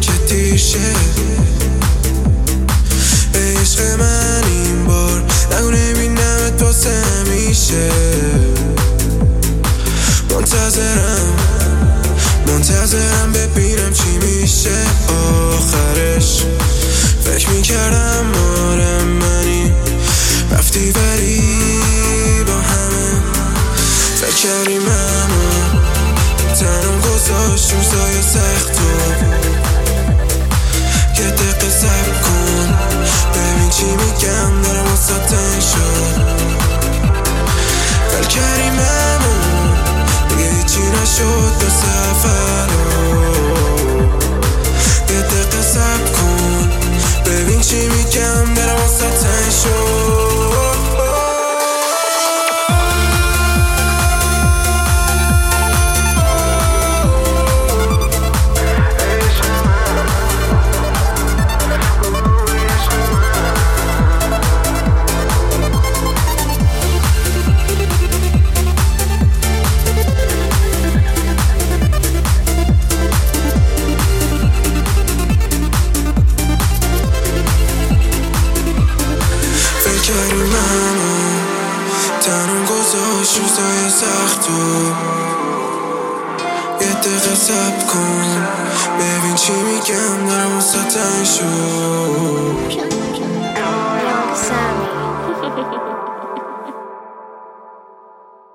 که دیر شه. ای عشق من این بار نگو نبینمت واسه همیشه. منتظرم ببینم چی میشه آخرش. فکر میکردم آره منی رفتی ولی با همه فکر کردیم اما تنم گذاشت روزای سختو. یه دقیقه صبر کن ببین چی میگم دارم واسه تنگ شد. فکر کردیم اما دیگه هیچی نشد بس اولو. یه دقیقه صبر کن ببین چی میگم دارم واسه تنگ شد. تنم گذاشت روزای سختو. یه دقیقه صبر کن ببین چی میگم دارم واسه تنگ شد.